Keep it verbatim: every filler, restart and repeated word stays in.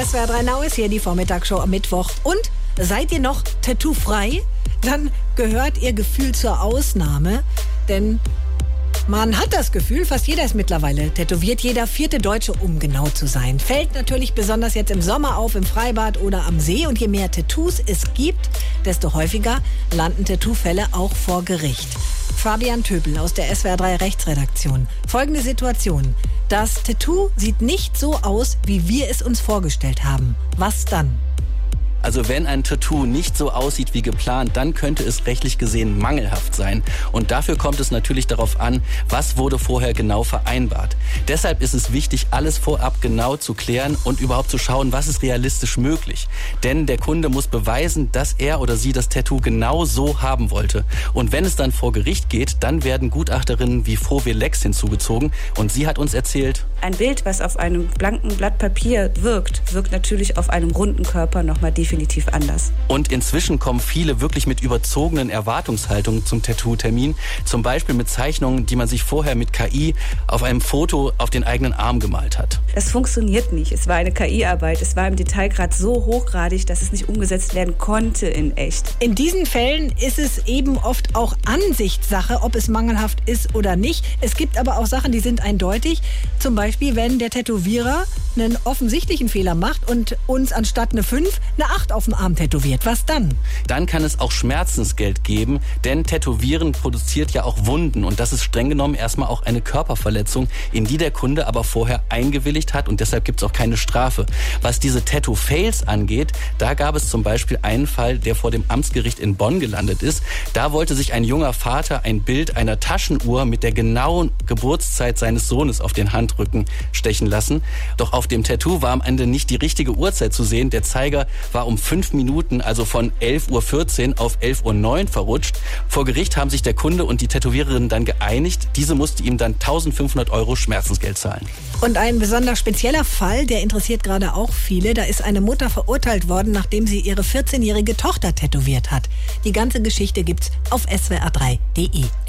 S W R drei Now ist hier die Vormittagsshow am Mittwoch. Und seid ihr noch tattoo-frei? Dann gehört ihr Gefühl zur Ausnahme. Denn man hat das Gefühl, fast jeder ist mittlerweile tätowiert. Jeder vierte Deutsche, um genau zu sein. Fällt natürlich besonders jetzt im Sommer auf, im Freibad oder am See. Und je mehr Tattoos es gibt, desto häufiger landen Tattoo-Fälle auch vor Gericht. Fabian Töpel aus der S W R drei Rechtsredaktion. Folgende Situation. Das Tattoo sieht nicht so aus, wie wir es uns vorgestellt haben. Was dann? Also wenn ein Tattoo nicht so aussieht wie geplant, dann könnte es rechtlich gesehen mangelhaft sein. Und dafür kommt es natürlich darauf an, was wurde vorher genau vereinbart. Deshalb ist es wichtig, alles vorab genau zu klären und überhaupt zu schauen, was ist realistisch möglich. Denn der Kunde muss beweisen, dass er oder sie das Tattoo genau so haben wollte. Und wenn es dann vor Gericht geht, dann werden Gutachterinnen wie Frowe Lex hinzugezogen. Und sie hat uns erzählt: Ein Bild, was auf einem blanken Blatt Papier wirkt, wirkt natürlich auf einem runden Körper nochmal definitiv anders. Und inzwischen kommen viele wirklich mit überzogenen Erwartungshaltungen zum Tattoo-Termin. Zum Beispiel mit Zeichnungen, die man sich vorher mit K I auf einem Foto auf den eigenen Arm gemalt hat. Das funktioniert nicht. Es war eine K I-Arbeit. Es war im Detailgrad so hochgradig, dass es nicht umgesetzt werden konnte in echt. In diesen Fällen ist es eben oft auch Ansichtssache, ob es mangelhaft ist oder nicht. Es gibt aber auch Sachen, die sind eindeutig. Zum Beispiel, wenn der Tätowierer einen offensichtlichen Fehler macht und uns anstatt eine fünf eine acht auf dem Arm tätowiert. Was dann? Dann kann es auch Schmerzensgeld geben, denn Tätowieren produziert ja auch Wunden. Und das ist streng genommen erstmal auch eine Körperverletzung, in die der Kunde aber vorher eingewilligt hat. Und deshalb gibt es auch keine Strafe. Was diese Tattoo-Fails angeht, da gab es zum Beispiel einen Fall, der vor dem Amtsgericht in Bonn gelandet ist. Da wollte sich ein junger Vater ein Bild einer Taschenuhr mit der genauen Geburtszeit seines Sohnes auf den Handrücken stechen lassen. Doch auf dem Tattoo war am Ende nicht die richtige Uhrzeit zu sehen. Der Zeiger war um fünf Minuten, also von elf Uhr vierzehn auf elf Uhr neun verrutscht. Vor Gericht haben sich der Kunde und die Tätowiererin dann geeinigt. Diese musste ihm dann eintausendfünfhundert Euro Schmerzensgeld zahlen. Und ein besonders spezieller Fall, der interessiert gerade auch viele. Da ist eine Mutter verurteilt worden, nachdem sie ihre vierzehnjährige Tochter tätowiert hat. Die ganze Geschichte gibt's auf S W R drei punkt de.